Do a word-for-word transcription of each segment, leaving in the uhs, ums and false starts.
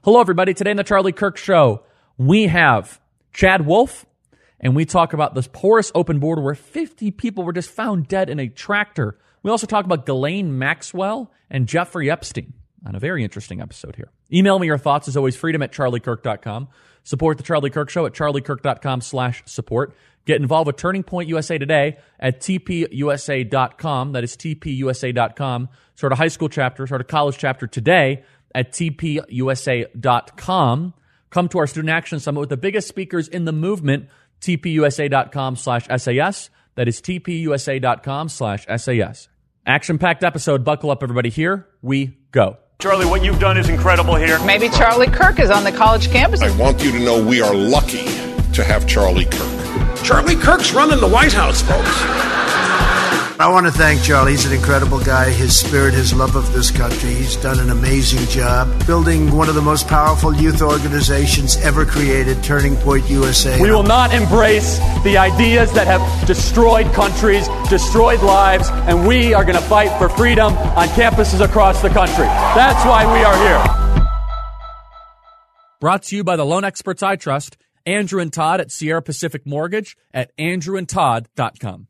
Hello, everybody. Today in the Charlie Kirk Show, we have Chad Wolf, and we talk about this porous open border where fifty people were just found dead in a tractor. We also talk about Ghislaine Maxwell and Jeffrey Epstein on a very interesting episode here. Email me your thoughts, as always, freedom at charlie kirk dot com. Support the Charlie Kirk Show at charlie kirk dot com slash support. Get involved with Turning Point U S A Today at t p u s a dot com. That is t p u s a dot com. Start a high school chapter, start a college chapter today at t p u s a dot com. Come to our Student Action Summit with the biggest speakers in the movement, t p u s a dot com slash s a s. That is t p u s a dot com slash s a s. Action-packed episode. Buckle up, everybody. Here we go. Charlie, what you've done is incredible here. Maybe Charlie Kirk is on the college campus. I want you to know we are lucky to have Charlie Kirk. Charlie Kirk's running the White House, folks. I want to thank Charlie. He's an incredible guy. His spirit, his love of this country. He's done an amazing job building one of the most powerful youth organizations ever created, Turning Point U S A. We will not embrace the ideas that have destroyed countries, destroyed lives, and we are going to fight for freedom on campuses across the country. That's why we are here. Brought to you by the loan experts I trust, Andrew and Todd at Sierra Pacific Mortgage at andrew and todd dot com.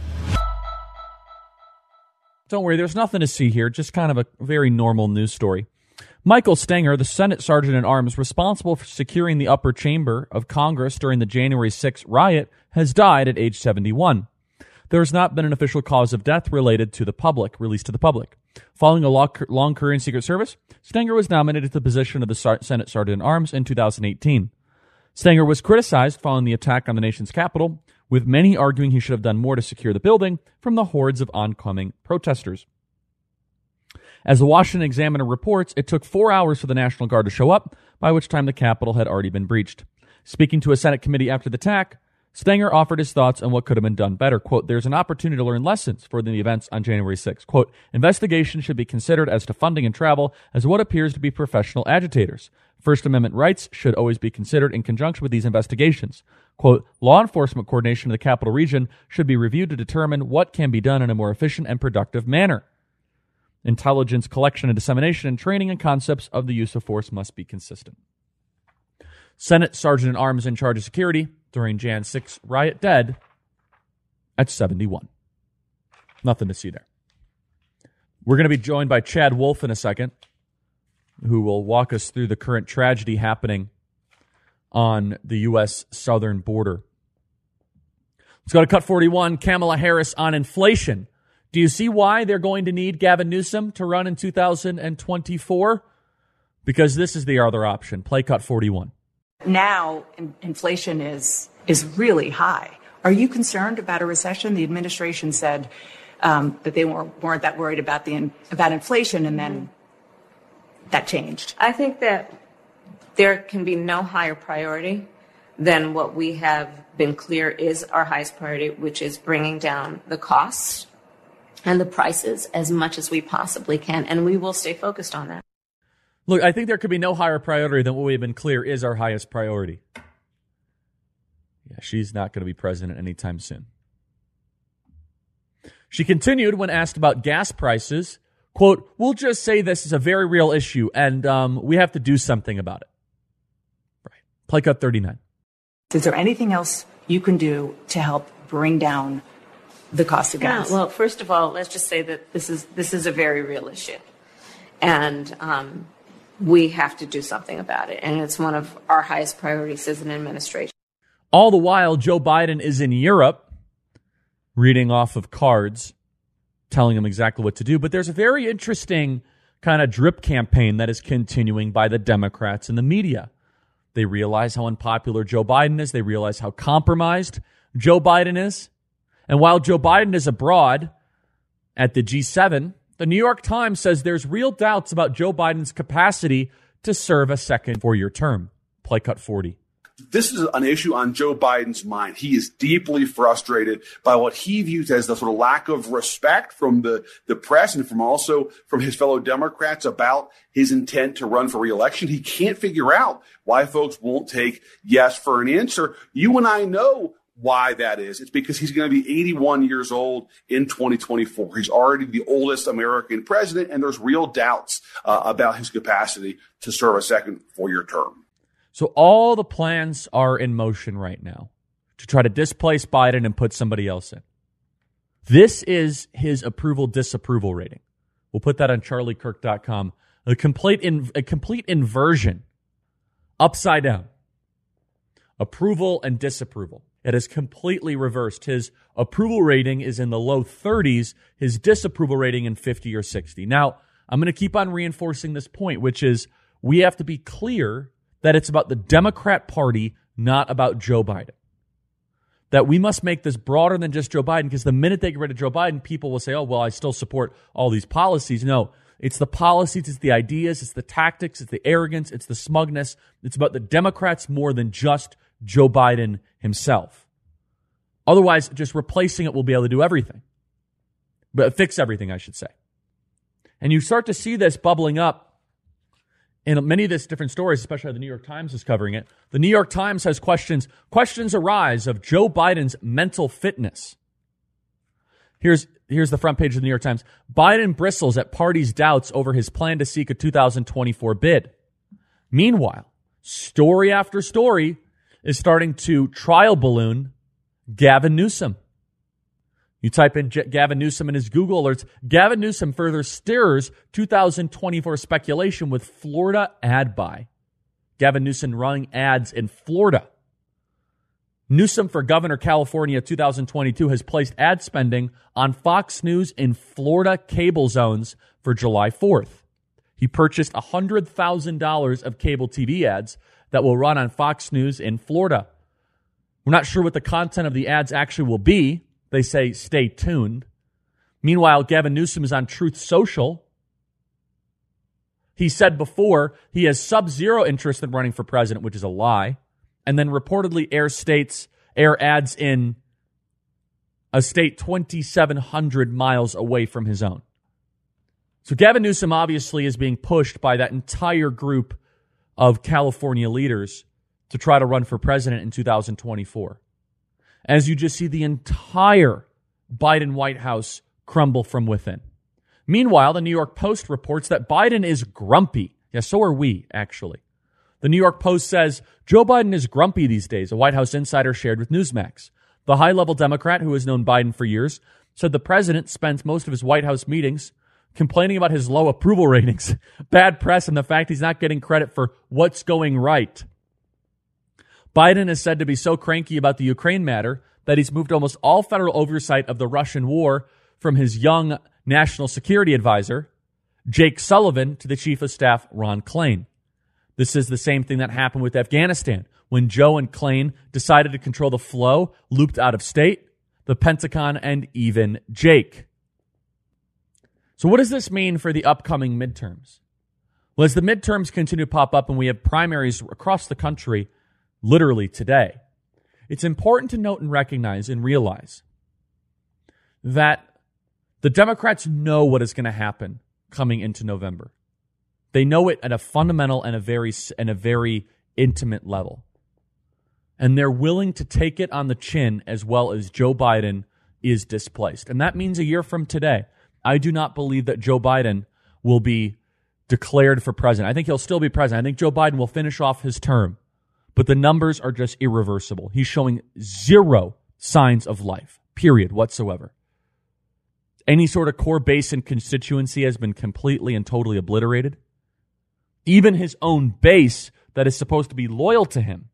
Don't worry, there's nothing to see here, just kind of a very normal news story. Michael Stenger, the Senate Sergeant-at-Arms responsible for securing the upper chamber of Congress during the January sixth riot, has died at age seventy-one. There has not been an official cause of death related to the public, released to the public. Following a long career in Secret Service, Stenger was nominated to the position of the Senate Sergeant-at-Arms in two thousand eighteen. Stenger was criticized following the attack on the nation's capital, with many arguing he should have done more to secure the building from the hordes of oncoming protesters. As the Washington Examiner reports, it took four hours for the National Guard to show up, by which time the Capitol had already been breached. Speaking to a Senate committee after the attack, Stenger offered his thoughts on what could have been done better. Quote, there's an opportunity to learn lessons for the events on January sixth. Quote, investigation should be considered as to funding and travel as what appears to be professional agitators. First Amendment rights should always be considered in conjunction with these investigations. Quote, law enforcement coordination in the capital region should be reviewed to determine what can be done in a more efficient and productive manner. Intelligence collection and dissemination and training and concepts of the use of force must be consistent. Senate Sergeant-at-Arms in charge of security during January sixth riot dead at seventy-one. Nothing to see there. We're going to be joined by Chad Wolf in a second, who will walk us through the current tragedy happening on the U S southern border. Let's go to Cut forty-one. Kamala Harris on inflation. Do you see why they're going to need Gavin Newsom to run in two thousand twenty-four? Because this is the other option. Play Cut forty-one. Now, in- inflation is is really high. Are you concerned about a recession? The administration said um, that they weren't, weren't that worried about the in- about inflation, and then that changed. I think that there can be no higher priority than what we have been clear is our highest priority, which is bringing down the costs and the prices as much as we possibly can, and we will stay focused on that. Look, I think there could be no higher priority than what we've been clear is our highest priority. Yeah, she's not going to be president anytime soon. She continued when asked about gas prices, quote, we'll just say this is a very real issue, and um, we have to do something about it. Right. Play Cut thirty-nine. Is there anything else you can do to help bring down the cost of gas? Yeah, well, first of all, let's just say that this is this is a very real issue. And um, we have to do something about it. And it's one of our highest priorities as an administration. All the while, Joe Biden is in Europe reading off of cards, telling him exactly what to do. But there's a very interesting kind of drip campaign that is continuing by the Democrats and the media. They realize how unpopular Joe Biden is. They realize how compromised Joe Biden is. And while Joe Biden is abroad at the G seven, the New York Times says there's real doubts about Joe Biden's capacity to serve a second four-year term. Play Cut forty. This is an issue on Joe Biden's mind. He is deeply frustrated by what he views as the sort of lack of respect from the, the press and from also from his fellow Democrats about his intent to run for re-election. He can't figure out why folks won't take yes for an answer. You and I know why that is. It's because he's going to be eighty-one years old in twenty twenty-four. He's already the oldest American president, and there's real doubts uh, about his capacity to serve a second four-year term. So all the plans are in motion right now to try to displace Biden and put somebody else in. This is his approval disapproval rating. We'll put that on charlie kirk dot com. A complete in, a complete inversion, upside down. Approval and disapproval. It has completely reversed. His approval rating is in the low thirties, his disapproval rating in fifty or sixty. Now, I'm going to keep on reinforcing this point, which is we have to be clear that it's about the Democrat Party, not about Joe Biden. That we must make this broader than just Joe Biden, because the minute they get rid of Joe Biden, people will say, oh, well, I still support all these policies. No, it's the policies, it's the ideas, it's the tactics, it's the arrogance, it's the smugness. It's about the Democrats more than just Joe Biden himself. Otherwise, just replacing it will be able to do everything. But fix everything, I should say. And you start to see this bubbling up in many of these different stories, especially the New York Times is covering it. The New York Times has questions. Questions arise of Joe Biden's mental fitness. Here's, here's the front page of the New York Times. Biden bristles at party's doubts over his plan to seek a two thousand twenty-four bid. Meanwhile, story after story is starting to trial balloon Gavin Newsom. You type in Gavin Newsom in his Google alerts. Gavin Newsom further stirs two thousand twenty-four speculation with Florida ad buy. Gavin Newsom running ads in Florida. Newsom for Governor California two thousand twenty-two has placed ad spending on Fox News in Florida cable zones for July fourth. He purchased one hundred thousand dollars of cable T V ads that will run on Fox News in Florida. We're not sure what the content of the ads actually will be. They say, stay tuned. Meanwhile, Gavin Newsom is on Truth Social. He said before he has sub-zero interest in running for president, which is a lie, and then reportedly air states, air ads in a state twenty-seven hundred miles away from his own. So Gavin Newsom obviously is being pushed by that entire group of California leaders to try to run for president in two thousand twenty-four. As you just see the entire Biden White House crumble from within. Meanwhile, the New York Post reports that Biden is grumpy. Yeah, so are we, actually. The New York Post says, Joe Biden is grumpy these days, a White House insider shared with Newsmax. The high-level Democrat who has known Biden for years said the president spends most of his White House meetings complaining about his low approval ratings, bad press, and the fact he's not getting credit for what's going right. Biden is said to be so cranky about the Ukraine matter that he's moved almost all federal oversight of the Russian war from his young national security advisor, Jake Sullivan, to the chief of staff, Ron Klain. This is the same thing that happened with Afghanistan. When Joe and Klain decided to control the flow, looped out of state, the Pentagon, and even Jake. So what does this mean for the upcoming midterms? Well, as the midterms continue to pop up and we have primaries across the country, literally today, it's important to note and recognize and realize that the Democrats know what is going to happen coming into November. They know it at a fundamental and a very and a very intimate level. And they're willing to take it on the chin as well as Joe Biden is displaced. And that means a year from today, I do not believe that Joe Biden will be declared for president. I think he'll still be president. I think Joe Biden will finish off his term. But the numbers are just irreversible. He's showing zero signs of life, period, whatsoever. Any sort of core base and constituency has been completely and totally obliterated. Even his own base that is supposed to be loyal to him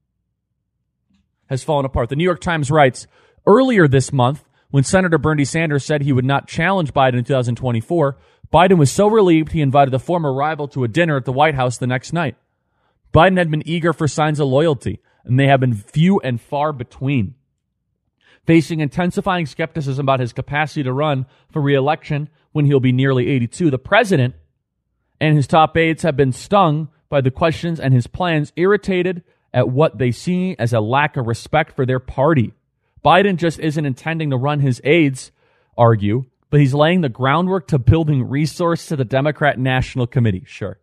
has fallen apart. The New York Times writes, earlier this month, when Senator Bernie Sanders said he would not challenge Biden in two thousand twenty-four, Biden was so relieved he invited the former rival to a dinner at the White House the next night. Biden had been eager for signs of loyalty, and they have been few and far between. Facing intensifying skepticism about his capacity to run for re-election when he'll be nearly eighty-two, the president and his top aides have been stung by the questions and his plans, irritated at what they see as a lack of respect for their party. Biden just isn't intending to run, his aides argue, but he's laying the groundwork to building resource to the Democrat National Committee. Sure.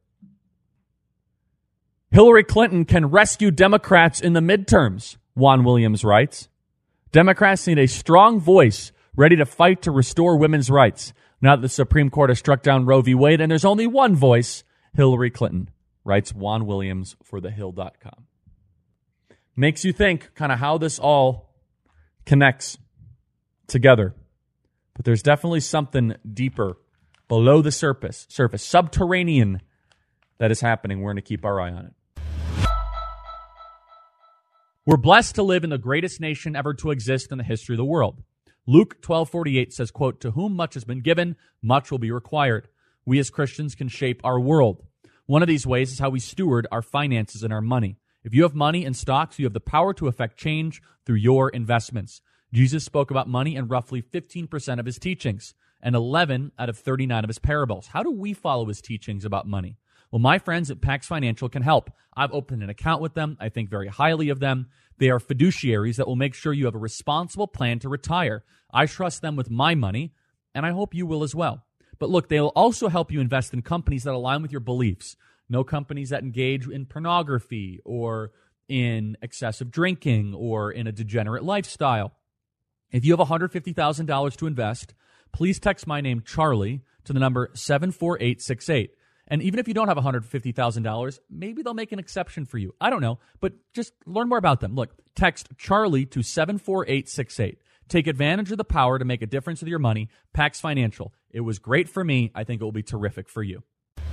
Hillary Clinton can rescue Democrats in the midterms, Juan Williams writes. Democrats need a strong voice ready to fight to restore women's rights. Now that the Supreme Court has struck down Roe v. Wade, and there's only one voice, Hillary Clinton, writes Juan Williams for the hill dot com. Makes you think kind of how this all connects together. But there's definitely something deeper below the surface, surface, subterranean, that is happening. We're going to keep our eye on it. We're blessed to live in the greatest nation ever to exist in the history of the world. Luke twelve forty-eight says, quote, "To whom much has been given, much will be required." We as Christians can shape our world. One of these ways is how we steward our finances and our money. If you have money in stocks, you have the power to affect change through your investments. Jesus spoke about money in roughly fifteen percent of his teachings and eleven out of thirty-nine of his parables. How do we follow his teachings about money? Well, my friends at Pax Financial can help. I've opened an account with them. I think very highly of them. They are fiduciaries that will make sure you have a responsible plan to retire. I trust them with my money, and I hope you will as well. But look, they will also help you invest in companies that align with your beliefs. No companies that engage in pornography or in excessive drinking or in a degenerate lifestyle. If you have one hundred fifty thousand dollars to invest, please text my name, Charlie, to the number seven four eight six eight. And even if you don't have one hundred fifty thousand dollars, maybe they'll make an exception for you. I don't know, but just learn more about them. Look, text Charlie to seven four eight six eight. Take advantage of the power to make a difference with your money. Pax Financial. It was great for me. I think it will be terrific for you.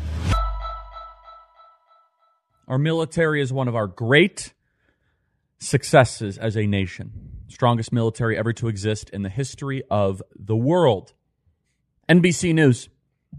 Our military is one of our great successes as a nation. Strongest military ever to exist in the history of the world. N B C News.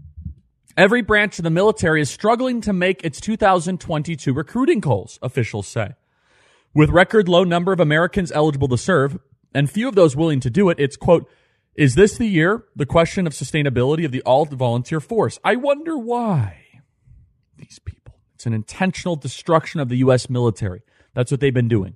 Every branch of the military is struggling to make its two thousand twenty-two recruiting goals, officials say. With record low number of Americans eligible to serve, and few of those willing to do it, it's, quote, "Is this the year? The question of sustainability of the all-volunteer force. I wonder why." These people. It's an intentional destruction of the U S military. That's what they've been doing.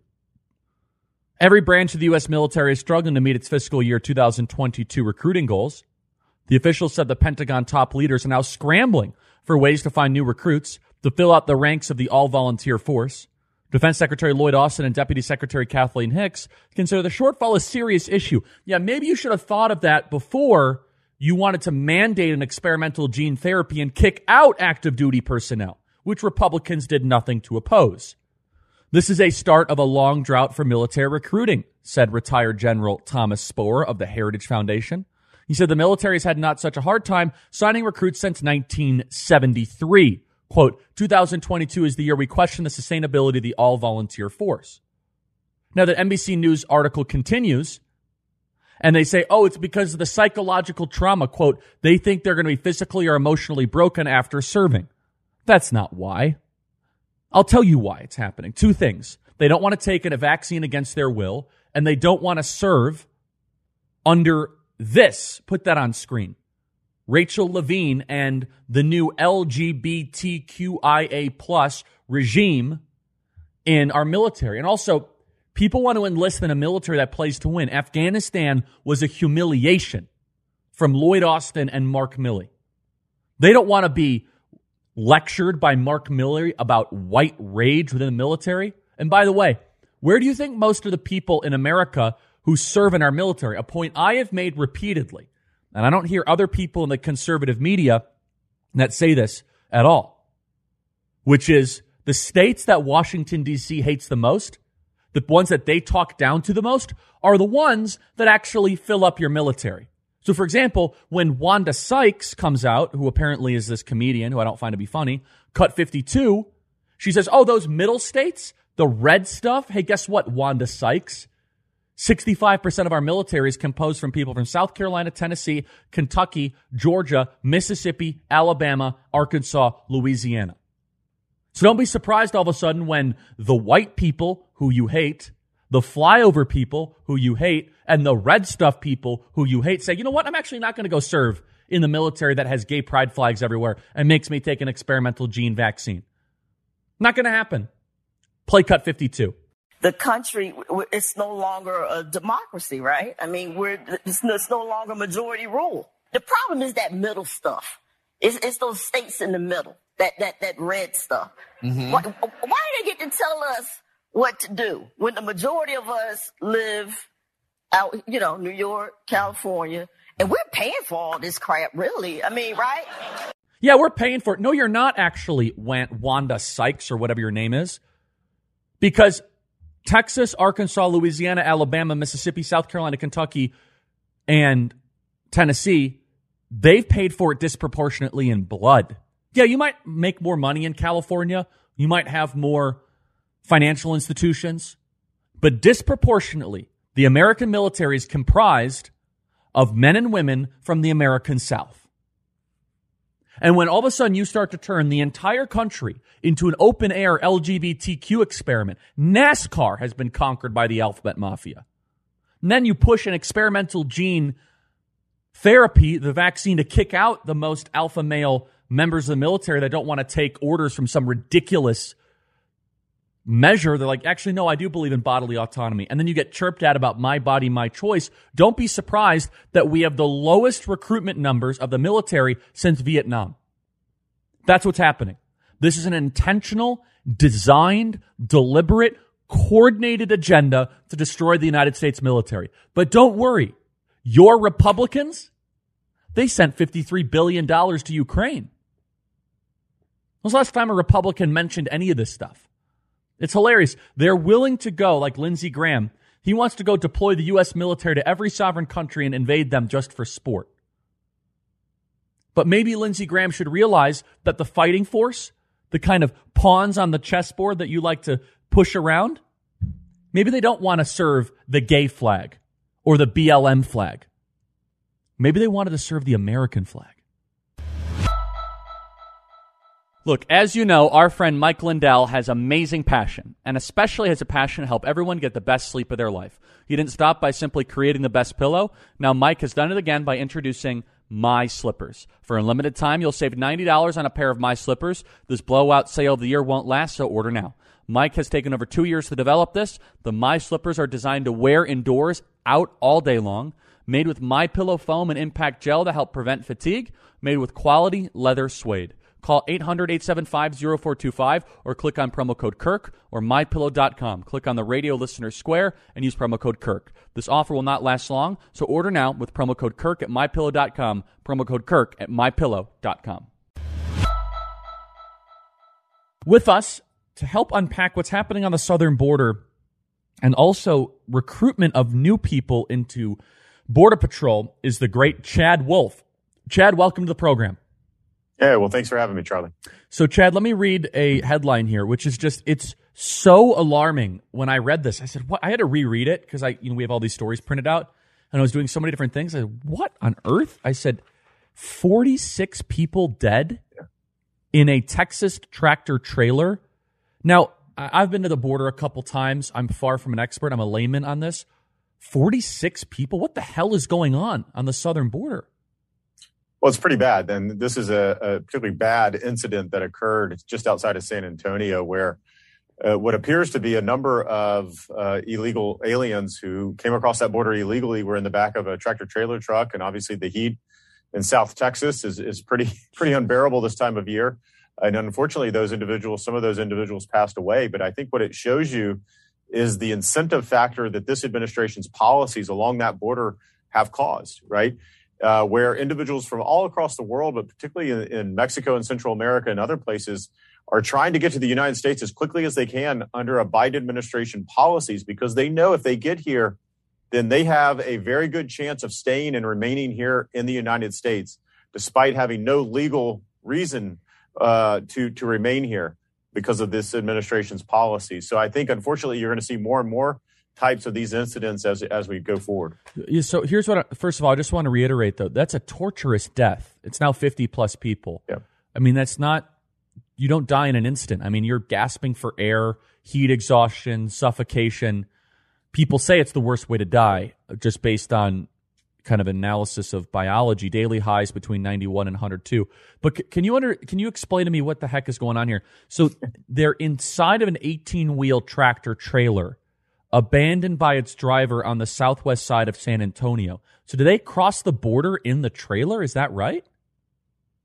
Every branch of the U S military is struggling to meet its fiscal year two thousand twenty-two recruiting goals. The officials said the Pentagon top leaders are now scrambling for ways to find new recruits to fill out the ranks of the all-volunteer force. Defense Secretary Lloyd Austin and Deputy Secretary Kathleen Hicks consider the shortfall a serious issue. Yeah, maybe you should have thought of that before you wanted to mandate an experimental gene therapy and kick out active duty personnel, which Republicans did nothing to oppose. This is a start of a long drought for military recruiting, said retired General Thomas Spohr of the Heritage Foundation. He said the military has had not such a hard time signing recruits since nineteen seventy-three. Quote, two thousand twenty-two is the year we question the sustainability of the all-volunteer force. Now, the N B C News article continues, and they say, oh, it's because of the psychological trauma. Quote, they think they're going to be physically or emotionally broken after serving. That's not why. I'll tell you why it's happening. Two things. They don't want to take a vaccine against their will, and they don't want to serve under this. Put that on screen. Rachel Levine and the new L G B T Q I A plus regime in our military. And also, people want to enlist in a military that plays to win. Afghanistan was a humiliation from Lloyd Austin and Mark Milley. They don't want to be lectured by Mark Milley about white rage within the military. And by the way, where do you think most of the people in America who serve in our military, a point I have made repeatedly, and I don't hear other people in the conservative media that say this at all, which is the states that Washington, D C hates the most, the ones that they talk down to the most, are the ones that actually fill up your military. So, for example, when Wanda Sykes comes out, who apparently is this comedian who I don't find to be funny, Cut fifty-two, she says, oh, those middle states, the red stuff, hey, guess what, Wanda Sykes? sixty-five percent of our military is composed from people from South Carolina, Tennessee, Kentucky, Georgia, Mississippi, Alabama, Arkansas, Louisiana. So don't be surprised all of a sudden when the white people who you hate, the flyover people who you hate, and the red stuff people who you hate say, you know what, I'm actually not going to go serve in the military that has gay pride flags everywhere and makes me take an experimental gene vaccine. Not going to happen. Play Cut fifty-two. The country, it's no longer a democracy, right? I mean, we're it's, it's no longer majority rule. The problem is that middle stuff. It's, it's those states in the middle, that that that red stuff. Mm-hmm. Why, why do they get to tell us what to do when the majority of us live out, you know, New York, California, and we're paying for all this crap, really. I mean, right? Yeah, we're paying for it. No, you're not actually, Wanda Sykes or whatever your name is, because Texas, Arkansas, Louisiana, Alabama, Mississippi, South Carolina, Kentucky, and Tennessee, they've paid for it disproportionately in blood. Yeah, you might make more money in California. You might have more financial institutions. But disproportionately, the American military is comprised of men and women from the American South. And when all of a sudden you start to turn the entire country into an open-air L G B T Q experiment, NASCAR has been conquered by the alphabet mafia. And then you push an experimental gene therapy, the vaccine, to kick out the most alpha male members of the military that don't want to take orders from some ridiculous measure. They're like, actually, no, I do believe in bodily autonomy. And then you get chirped at about my body, my choice. Don't be surprised that we have the lowest recruitment numbers of the military since Vietnam. That's what's happening. This is an intentional, designed, deliberate, coordinated agenda to destroy the United States military. But don't worry, your Republicans, they sent fifty-three billion dollars to Ukraine. When was the last time a Republican mentioned any of this stuff? It's hilarious. They're willing to go, like Lindsey Graham. He wants to go deploy the U S military to every sovereign country and invade them just for sport. But maybe Lindsey Graham should realize that the fighting force, the kind of pawns on the chessboard that you like to push around, maybe they don't want to serve the gay flag or the B L M flag. Maybe they wanted to serve the American flag. Look, as you know, our friend Mike Lindell has amazing passion, and especially has a passion to help everyone get the best sleep of their life. He didn't stop by simply creating the best pillow. Now Mike has done it again by introducing My Slippers. For a limited time, you'll save ninety dollars on a pair of My Slippers. This blowout sale of the year won't last, so order now. Mike has taken over two years to develop this. The My Slippers are designed to wear indoors, out all day long. Made with MyPillow foam and impact gel to help prevent fatigue. Made with quality leather suede. Call eight hundred, eight seven five, zero four two five or click on promo code Kirk or my pillow dot com. Click on the radio listener square and use promo code Kirk. This offer will not last long, so order now with promo code Kirk at my pillow dot com, promo code Kirk at my pillow dot com. With us to help unpack what's happening on the southern border and also recruitment of new people into Border Patrol is the great Chad Wolf. Chad, welcome to the program. Yeah, well, thanks for having me, Charlie. So, Chad, let me read a headline here, which is just, it's so alarming. When I read this, I said, what? I had to reread it because I, you know, we have all these stories printed out, and I was doing so many different things. I said, what on earth? I said, forty-six people dead yeah. in a Texas tractor trailer. Now, I've been to the border a couple times. I'm far from an expert. I'm a layman on this. forty-six people? What the hell is going on on the southern border? Well, it's pretty bad. And this is a, a particularly bad incident that occurred just outside of San Antonio, where uh, what appears to be a number of uh, illegal aliens who came across that border illegally were in the back of a tractor trailer truck. And obviously the heat in South Texas is, is pretty, pretty unbearable this time of year. And unfortunately, those individuals, some of those individuals passed away. But I think what it shows you is the incentive factor that this administration's policies along that border have caused, right? Uh, where individuals from all across the world, but particularly in, in Mexico and Central America and other places, are trying to get to the United States as quickly as they can under a Biden administration policies, because they know if they get here, then they have a very good chance of staying and remaining here in the United States, despite having no legal reason uh, to, to remain here because of this administration's policies. So I think, unfortunately, you're going to see more and more types of these incidents as as we go forward. So here's what, I, first of all, I just want to reiterate, though, that's a torturous death. It's now fifty plus people. Yeah. I mean, that's not, you don't die in an instant. I mean, you're gasping for air, heat exhaustion, suffocation. People say it's the worst way to die, just based on kind of analysis of biology, daily highs between ninety-one and one hundred two. But c- can you under, can you explain to me what the heck is going on here? So they're inside of an eighteen-wheel tractor trailer, abandoned by its driver on the southwest side of San Antonio. So do they cross the border in the trailer? Is that right?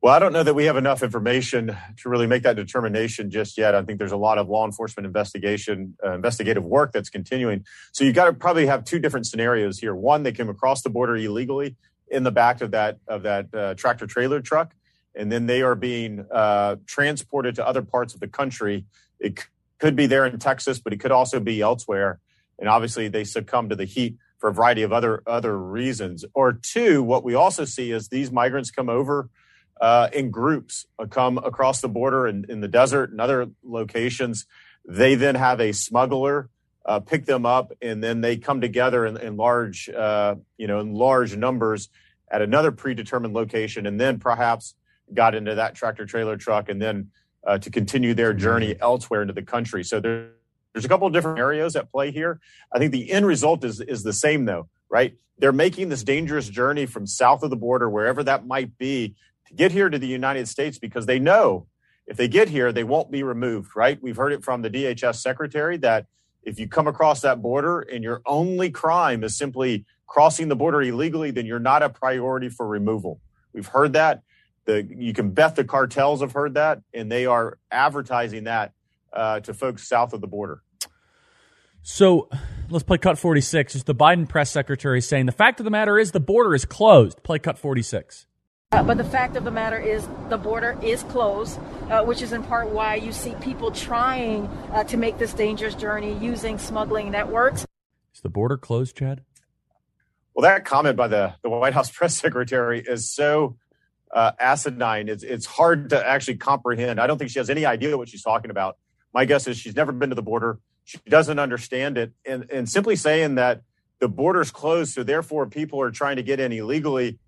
Well, I don't know that we have enough information to really make that determination just yet. I think there's a lot of law enforcement investigation, uh, investigative work that's continuing. So you got to probably have two different scenarios here. One, they came across the border illegally in the back of that of that uh, tractor trailer truck, and then they are being uh, transported to other parts of the country. It c- could be there in Texas, but it could also be elsewhere. And obviously, they succumb to the heat for a variety of other other reasons. Or two, what we also see is these migrants come over Uh, in groups, uh, come across the border in, in the desert and other locations. They then have a smuggler uh, pick them up, and then they come together in, in large, uh, you know, in large numbers at another predetermined location, and then perhaps got into that tractor trailer truck, and then uh, to continue their journey elsewhere into the country. So there, there's a couple of different areas at play here. I think the end result is is the same, though, right? They're making this dangerous journey from south of the border, wherever that might be, to get here to the United States, because they know if they get here, they won't be removed, right? We've heard it from the D H S secretary that if you come across that border and your only crime is simply crossing the border illegally, then you're not a priority for removal. We've heard that. The, you can bet the cartels have heard that, and they are advertising that uh, to folks south of the border. So let's play cut forty-six. It's the Biden press secretary saying the fact of the matter is the border is closed. Play cut forty-six. Uh, but the fact of the matter is the border is closed, uh, which is in part why you see people trying uh, to make this dangerous journey using smuggling networks. Is the border closed, Chad? Well, that comment by the, the White House press secretary is so uh, asinine. It's, it's hard to actually comprehend. I don't think she has any idea what she's talking about. My guess is she's never been to the border. She doesn't understand it. And, and simply saying that the border's closed, so therefore people are trying to get in illegally,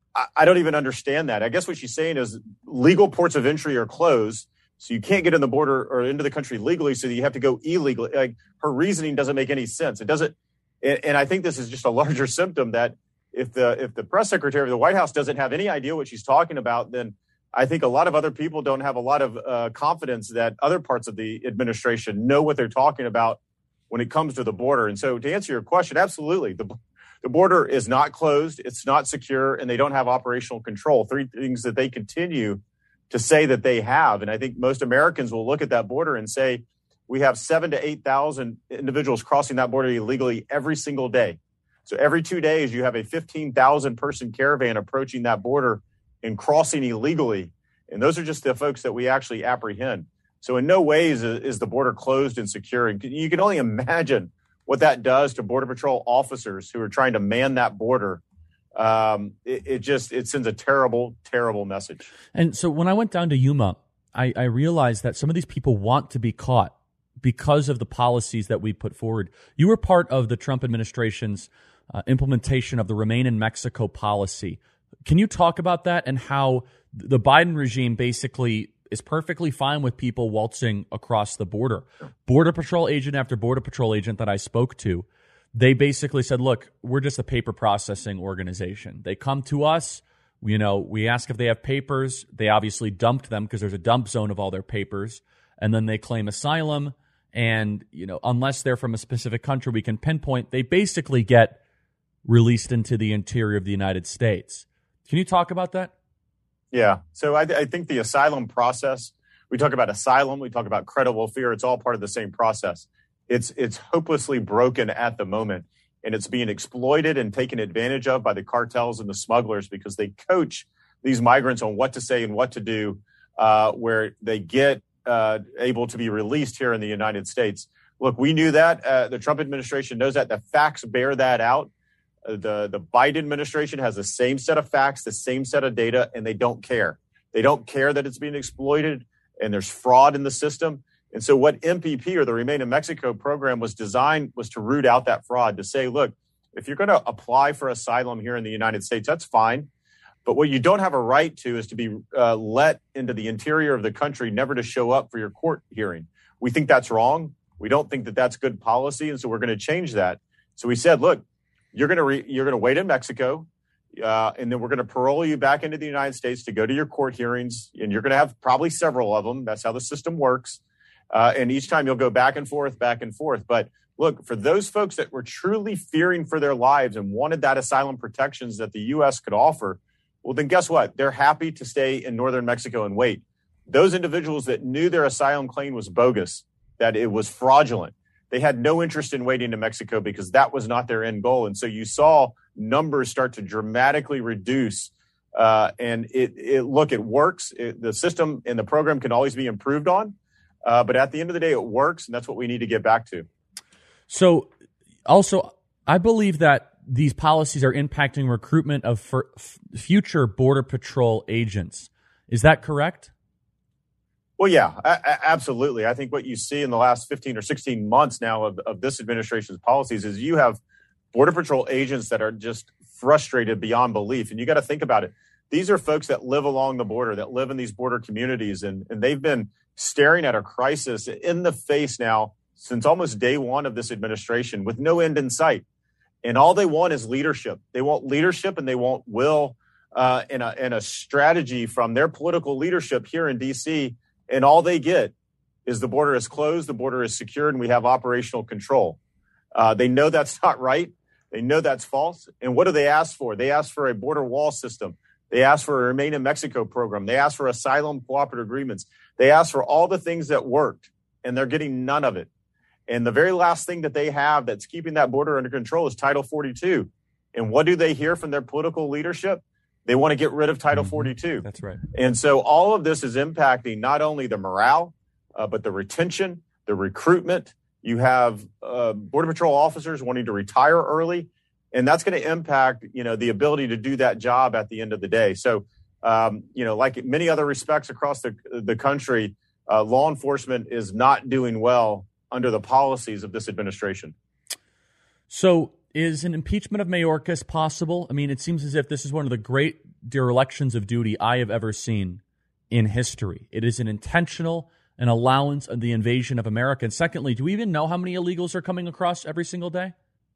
I don't even understand that. I guess what she's saying is legal ports of entry are closed, so you can't get in the border or into the country legally, so you have to go illegally. Like, her reasoning doesn't make any sense. It doesn't, and, and I think this is just a larger symptom that if the if the press secretary of the White House doesn't have any idea what she's talking about, then I think a lot of other people don't have a lot of uh, confidence that other parts of the administration know what they're talking about when it comes to the border. And so, to answer your question, absolutely, the The border is not closed, it's not secure, and they don't have operational control. Three things that they continue to say that they have. And I think most Americans will look at that border and say, we have seven to eight thousand individuals crossing that border illegally every single day. So every two days, you have a fifteen thousand person caravan approaching that border and crossing illegally. And those are just the folks that we actually apprehend. So in no ways is the border closed and secure. And you can only imagine what that does to Border Patrol officers who are trying to man that border. Um, it, it just, it sends a terrible, terrible message. And so when I went down to Yuma, I, I realized that some of these people want to be caught because of the policies that we put forward. You were part of the Trump administration's uh, implementation of the Remain in Mexico policy. Can you talk about that and how the Biden regime basically is perfectly fine with people waltzing across the border? Border Patrol agent after Border Patrol agent that I spoke to, they basically said, look, we're just a paper processing organization. They come to us, you know, we ask if they have papers. They obviously dumped them because there's a dump zone of all their papers. And then they claim asylum. And, you know, unless they're from a specific country we can pinpoint, they basically get released into the interior of the United States. Can you talk about that? Yeah. So I, I think the asylum process, we talk about asylum, we talk about credible fear. It's all part of the same process. It's it's hopelessly broken at the moment, and it's being exploited and taken advantage of by the cartels and the smugglers because they coach these migrants on what to say and what to do, uh, where they get uh, able to be released here in the United States. Look, we knew that. Uh, the Trump administration knows that. The facts bear that out. The, the Biden administration has the same set of facts, the same set of data, and they don't care. They don't care that it's being exploited and there's fraud in the system. And so what M P P or the Remain in Mexico program was designed was to root out that fraud, to say, look, if you're going to apply for asylum here in the United States, that's fine. But what you don't have a right to is to be uh, let into the interior of the country, never to show up for your court hearing. We think that's wrong. We don't think that that's good policy. And so we're going to change that. So we said, look, You're going to re- you're going to wait in Mexico, uh, and then we're going to parole you back into the United States to go to your court hearings, and you're going to have probably several of them. That's how the system works. Uh, and each time you'll go back and forth, back and forth. But look, for those folks that were truly fearing for their lives and wanted that asylum protections that the U S could offer, Well, then guess what? They're happy to stay in northern Mexico and wait. Those individuals that knew their asylum claim was bogus, that it was fraudulent, they had no interest in waiting to Mexico because that was not their end goal. And so you saw numbers start to dramatically reduce. Uh, and it, it look, it works. It, the system and the program can always be improved on. Uh, but at the end of the day, it works. And that's what we need to get back to. So also, I believe that these policies are impacting recruitment of for f- future Border Patrol agents. Is that correct? Well, yeah, a- a- absolutely. I think what you see in the last fifteen or sixteen months now of, of this administration's policies is you have Border Patrol agents that are just frustrated beyond belief. And you got to think about it. These are folks that live along the border, that live in these border communities, and, and they've been staring at a crisis in the face now since almost day one of this administration with no end in sight. And all they want is leadership. They want leadership and they want will uh, and, a, and a strategy from their political leadership here in D C. And all they get is the border is closed, the border is secured, and we have operational control. Uh, they know that's not right. They know that's false. And what do they ask for? They ask for a border wall system. They ask for a Remain in Mexico program. They ask for asylum cooperative agreements. They ask for all the things that worked, and they're getting none of it. And the very last thing that they have that's keeping that border under control is Title forty-two. And what do they hear from their political leadership? They want to get rid of Title forty-two. That's right. And so all of this is impacting not only the morale, uh, but the retention, the recruitment. You have uh, Border Patrol officers wanting to retire early, and that's going to impact, you know, the ability to do that job at the end of the day. So, um, you know, like many other respects across the, the country, uh, law enforcement is not doing well under the policies of this administration. So is an impeachment of Mayorkas possible? I mean, it seems as if this is one of the great derelictions of duty I have ever seen in history. It is an intentional an allowance of the invasion of America. And secondly, do we even know how many illegals are coming across every single day?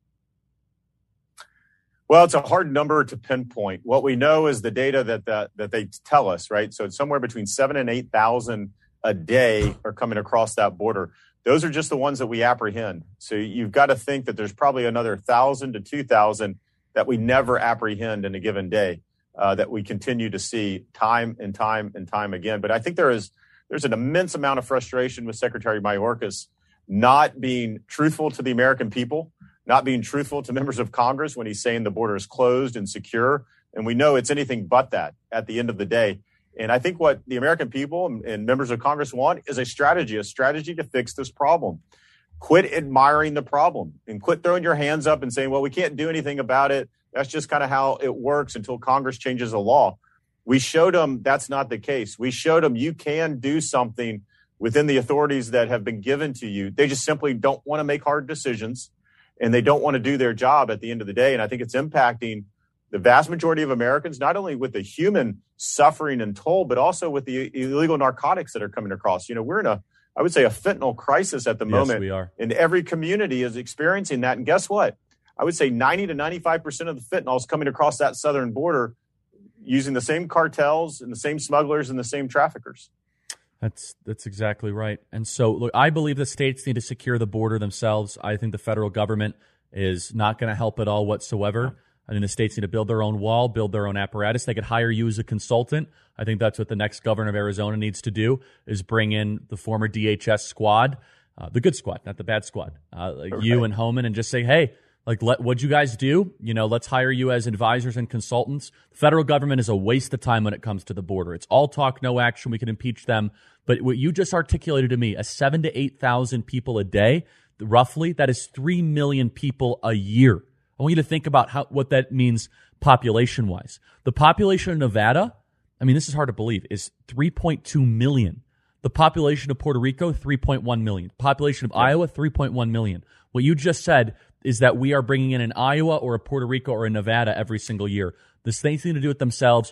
Well, it's a hard number to pinpoint. What we know is the data that that, that they tell us, right? So it's somewhere between seven and eight thousand a day are coming across that border. Those are just the ones that we apprehend. So you've got to think that there's probably another thousand to two thousand that we never apprehend in a given day, uh, that we continue to see time and time and time again. But I think there is there's an immense amount of frustration with Secretary Mayorkas not being truthful to the American people, not being truthful to members of Congress when he's saying the border is closed and secure. And we know it's anything but that at the end of the day. And I think what the American people and, and members of Congress want is a strategy, a strategy to fix this problem. Quit admiring the problem and quit throwing your hands up and saying, well, we can't do anything about it. That's just kind of how it works until Congress changes the law. We showed them that's not the case. We showed them you can do something within the authorities that have been given to you. They just simply don't want to make hard decisions, and they don't want to do their job at the end of the day. And I think it's impacting the vast majority of Americans, not only with the human suffering and toll, but also with the illegal narcotics that are coming across. You know, we're in a, I would say, a fentanyl crisis at the yes, moment. We are. And every community is experiencing that. And guess what? I would say ninety to ninety-five percent of the fentanyl is coming across that southern border using the same cartels and the same smugglers and the same traffickers. That's that's exactly right. And so, look, I believe the states need to secure the border themselves. I think the federal government is not going to help at all whatsoever. I think the states need to build their own wall, build their own apparatus. They could hire you as a consultant. I think that's what the next governor of Arizona needs to do, is bring in the former D H S squad, uh, the good squad, not the bad squad, uh, like right. you and Homan, and just say, hey, like, let, what'd you guys do? You know, let's hire you as advisors and consultants. The federal government is a waste of time when it comes to the border. It's all talk, no action. We can impeach them. But what you just articulated to me, a seven to eight thousand people a day, roughly, that is three million people a year. I want you to think about how what that means population-wise. The population of Nevada, I mean, this is hard to believe, is three point two million. The population of Puerto Rico, three point one million. Population of yeah. Iowa, three point one million. What you just said is that we are bringing in an Iowa or a Puerto Rico or a Nevada every single year. The states need to do it themselves.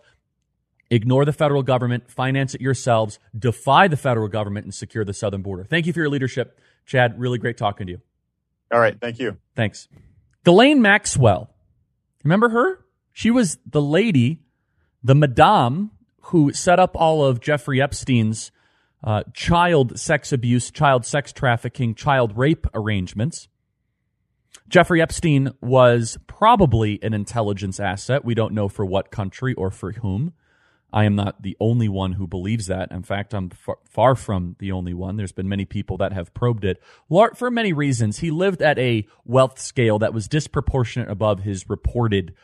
Ignore the federal government, finance it yourselves, defy the federal government, and secure the southern border. Thank you for your leadership, Chad. Really great talking to you. All right. Thank you. Thanks. Ghislaine Maxwell. Remember her? She was the lady, the madame, who set up all of Jeffrey Epstein's uh, child sex abuse, child sex trafficking, child rape arrangements. Jeffrey Epstein was probably an intelligence asset. We don't know for what country or for whom. I am not the only one who believes that. In fact, I'm far, far from the only one. There's been many people that have probed it. For many reasons, he lived at a wealth scale that was disproportionate above his reported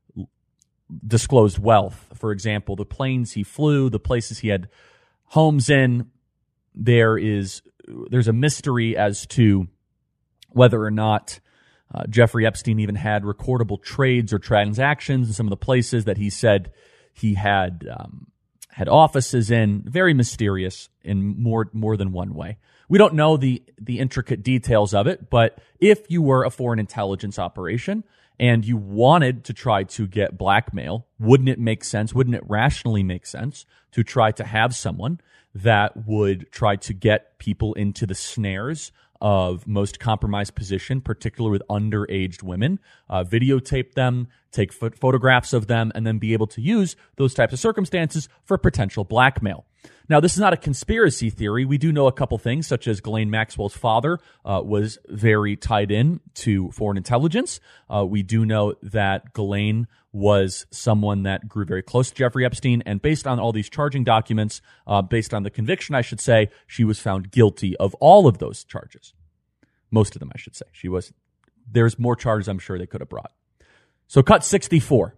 disclosed wealth. For example, the planes he flew, the places he had homes in, there is there's a mystery as to whether or not uh, Jeffrey Epstein even had recordable trades or transactions in some of the places that he said he had um, had offices in. Very mysterious in more more than one way. We don't know the the intricate details of it, but if you were a foreign intelligence operation and you wanted to try to get blackmail, wouldn't it make sense? Wouldn't it rationally make sense to try to have someone that would try to get people into the snares of most compromised position, particularly with underaged women, uh, videotape them, take ph- photographs of them, and then be able to use those types of circumstances for potential blackmail? Now, this is not a conspiracy theory. We do know a couple things, such as Ghislaine Maxwell's father uh, was very tied in to foreign intelligence. Uh, we do know that Ghislaine was someone that grew very close to Jeffrey Epstein, and based on all these charging documents, uh, based on the conviction, I should say, she was found guilty of all of those charges. Most of them, I should say. She was. There's more charges I'm sure they could have brought. So cut sixty-four.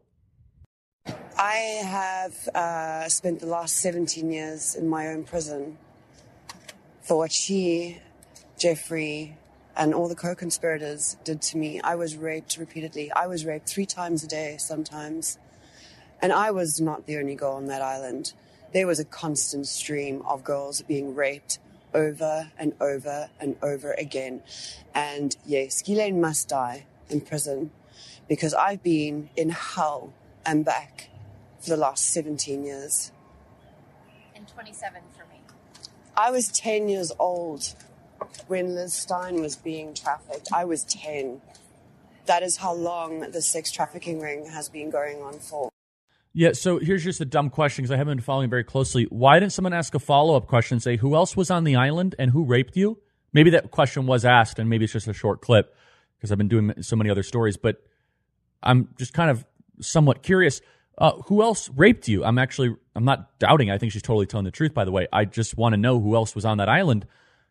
I have uh, spent the last seventeen years in my own prison for what she, Jeffrey, and all the co-conspirators did to me. I was raped repeatedly. I was raped three times a day sometimes. And I was not the only girl on that island. There was a constant stream of girls being raped over and over and over again. And yes, Ghislaine must die in prison because I've been in hell and back for the last seventeen years. And twenty-seven for me. I was ten years old when Liz Stein was being trafficked. I was ten. That is how long the sex trafficking ring has been going on for. Yeah, so here's just a dumb question because I haven't been following very closely. Why didn't someone ask a follow-up question and say, who else was on the island and who raped you? Maybe that question was asked and maybe it's just a short clip because I've been doing so many other stories, but I'm just kind of somewhat curious. Uh, who else raped you? I'm actually, I'm not doubting. I think she's totally telling the truth, by the way. I just want to know who else was on that island.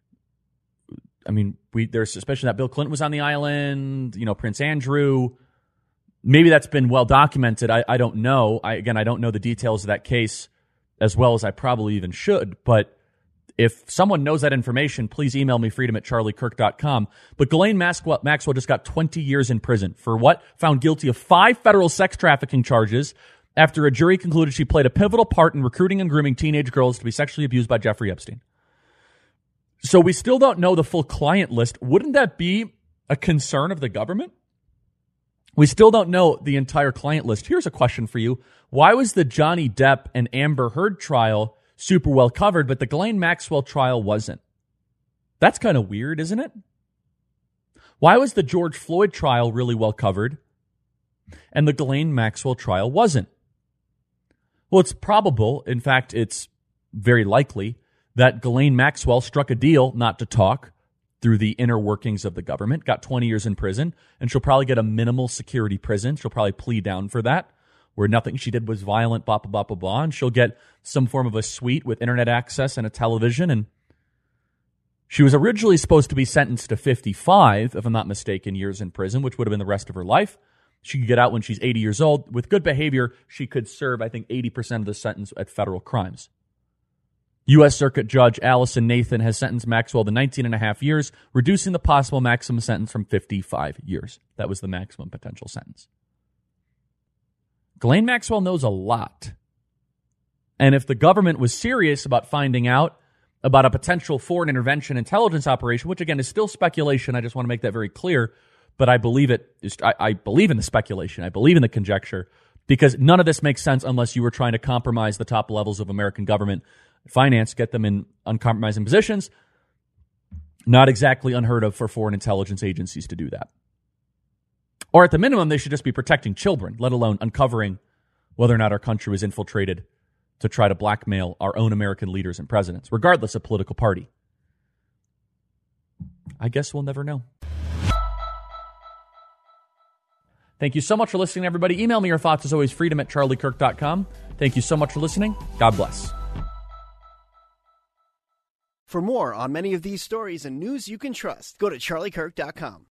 I mean, we there's suspicion that Bill Clinton was on the island, you know, Prince Andrew. Maybe that's been well documented. I, I don't know. I, again, I don't know the details of that case as well as I probably even should. But if someone knows that information, please email me, freedom at charlie kirk dot com. But Ghislaine Maxwell, Maxwell just got twenty years in prison for what? Found guilty of five federal sex trafficking charges after a jury concluded she played a pivotal part in recruiting and grooming teenage girls to be sexually abused by Jeffrey Epstein. So we still don't know the full client list. Wouldn't that be a concern of the government? We still don't know the entire client list. Here's a question for you. Why was the Johnny Depp and Amber Heard trial super well covered, but the Ghislaine Maxwell trial wasn't? That's kind of weird, isn't it? Why was the George Floyd trial really well covered and the Ghislaine Maxwell trial wasn't? Well, it's probable, in fact, it's very likely, that Ghislaine Maxwell struck a deal not to talk through the inner workings of the government, got twenty years in prison, and she'll probably get a minimal security prison. She'll probably plea down for that, where nothing she did was violent, blah, blah, blah, blah, blah, and she'll get some form of a suite with internet access and a television. And she was originally supposed to be sentenced to fifty-five, if I'm not mistaken, years in prison, which would have been the rest of her life. She could get out when she's eighty years old. With good behavior, she could serve, I think, eighty percent of the sentence at federal crimes. U S Circuit Judge Allison Nathan has sentenced Maxwell to nineteen and a half years, reducing the possible maximum sentence from fifty-five years. That was the maximum potential sentence. Ghislaine Maxwell knows a lot. And if the government was serious about finding out about a potential foreign intervention intelligence operation, which again is still speculation, I just want to make that very clear, but I believe it is, I, I believe in the speculation, I believe in the conjecture, because none of this makes sense unless you were trying to compromise the top levels of American government finance, get them in uncompromising positions. Not exactly unheard of for foreign intelligence agencies to do that. Or at the minimum, they should just be protecting children, let alone uncovering whether or not our country was infiltrated to try to blackmail our own American leaders and presidents, regardless of political party. I guess we'll never know. Thank you so much for listening, everybody. Email me your thoughts, as always, freedom at charlie kirk dot com. Thank you so much for listening. God bless. For more on many of these stories and news you can trust, go to charlie kirk dot com.